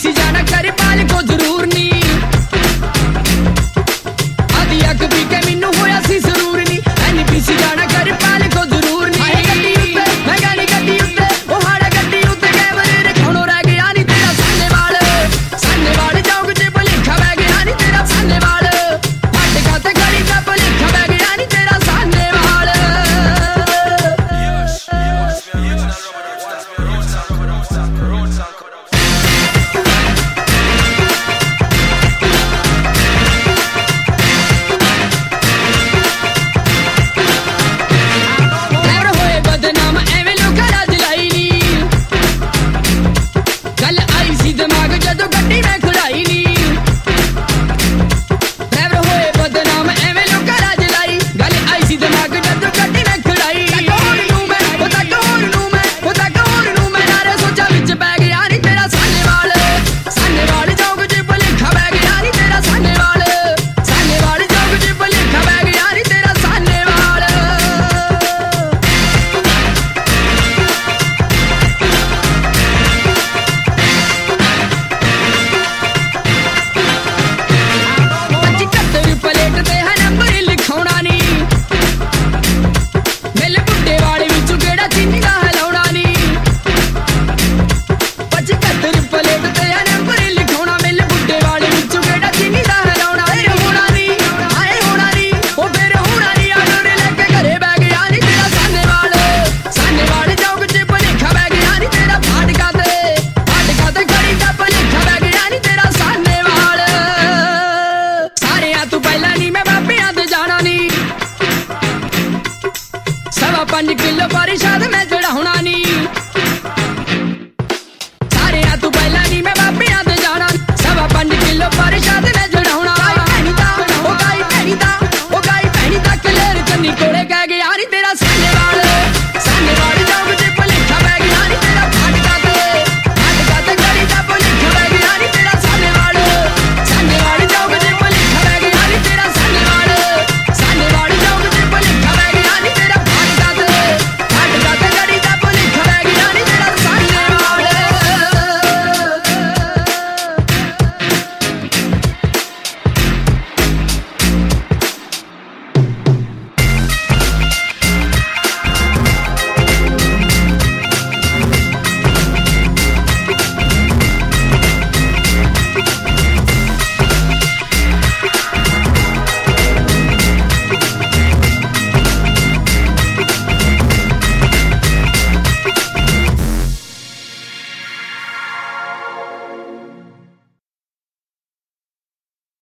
PC जाना कर पाल को जरूर नी आधी अग पी के मैनू होया सी जरूर नी एनी पीसी जाना कर पाल को जरूर नी गड्डी उत्ते मैं गानी गड्डी उत्ते ओ हाड़ा गड्डी उत्ते कैमरे रखणो रह गया नी तेरा सामने वाल जाओग जे भलेखा बह गया नी तेरा सामने वाल हट खाते गली का भलेखा बह गया नी तेरा सामने वाल दिमाग जदों गड्डी में खुड़ाई नी